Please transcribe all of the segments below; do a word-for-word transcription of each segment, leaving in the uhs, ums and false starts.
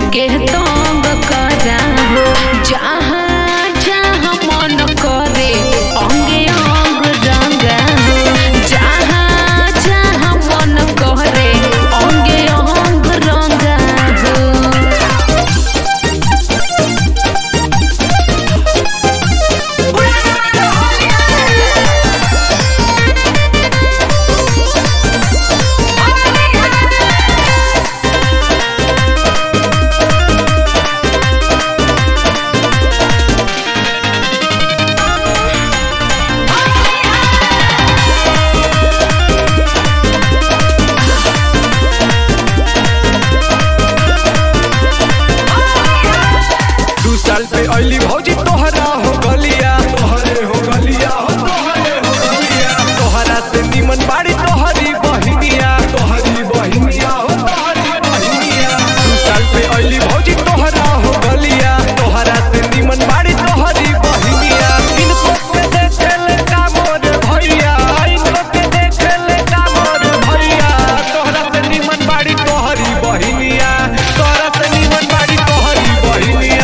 के तंग करा हो। जहाँ जहाँ मन करे अंगे अंग रंगा हो। जहाँ जहाँ मन करे अंगे अंग रंगा हो। साल पे अली भौजी तोहरा हो गलिया, तोहरे हो गलिया हो, तोहरे हो गलिया। तोहरा से निमन बाड़ी तोहरी बहिनिया, तोहरी बहिनिया हो, तोहरी बहिनिया। दू साल पे अली भौजी तोहरा हो गलिया, तोहरा से निमन बाड़ी तोहरी बहिनिया। इनको के देखे ले का मोर भैया, इनको के देखे ले का मोर भैया। तोहरा से निमन बाड़ी तोहरी बहिनिया, तोहरा से निमन बाड़ी तोहरी बहिनिया।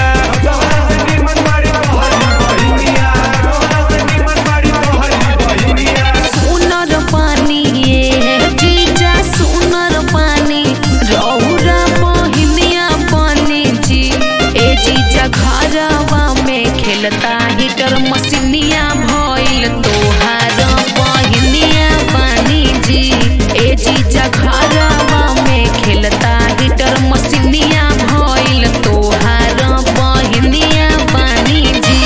खेलता हीटर मशीनिया भइल तोहार बहिनिया बानी जी। ए जीजा घरवा में खेलता हीटर मशीनिया भइल तोहार बहिनिया बानी जी।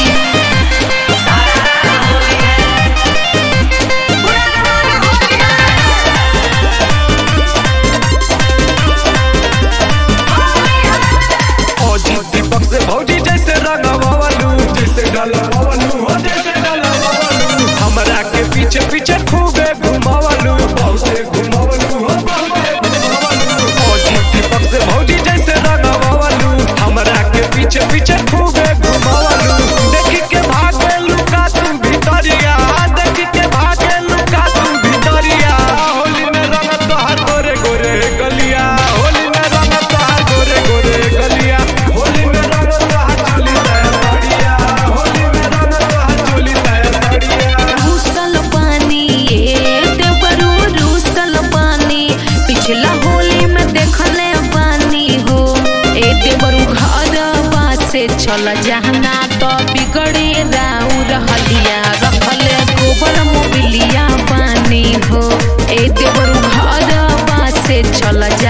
दीपक से भौजी जैसे रंगवालू, जैसे डलवालू हो, जैसे डलवालू। हमरा के पीछे पीछे खूबे घुमावलू, बहुते घुमावलू हो, बहुते घुमावलू। भौजी दीपक से भौजी जैसे रंगवालू, हमरा के पीछे पीछे खूबे घुमावलू। देखी के भागे लुका तू भितरिया, देखी के भागे लुका तू भितरिया। होली में रंग तोहार गोरे गोरे गलिया, होली में रंग तोहार गोरे गोरे गलिया। होली में रंग तोहार चोली साया साड़िया, होली में रंग तोहार चोली साया साड़िया। रूसल पानी ये देवरू रूसल पानी, पिछला होली में देखले पानी हो। ए देवरू घरवा से चल जाना तो बिगड़े राउ रहलिया, रखले गोबर मोबिलिया पानी हो। ए देवरू घरवा से चल जा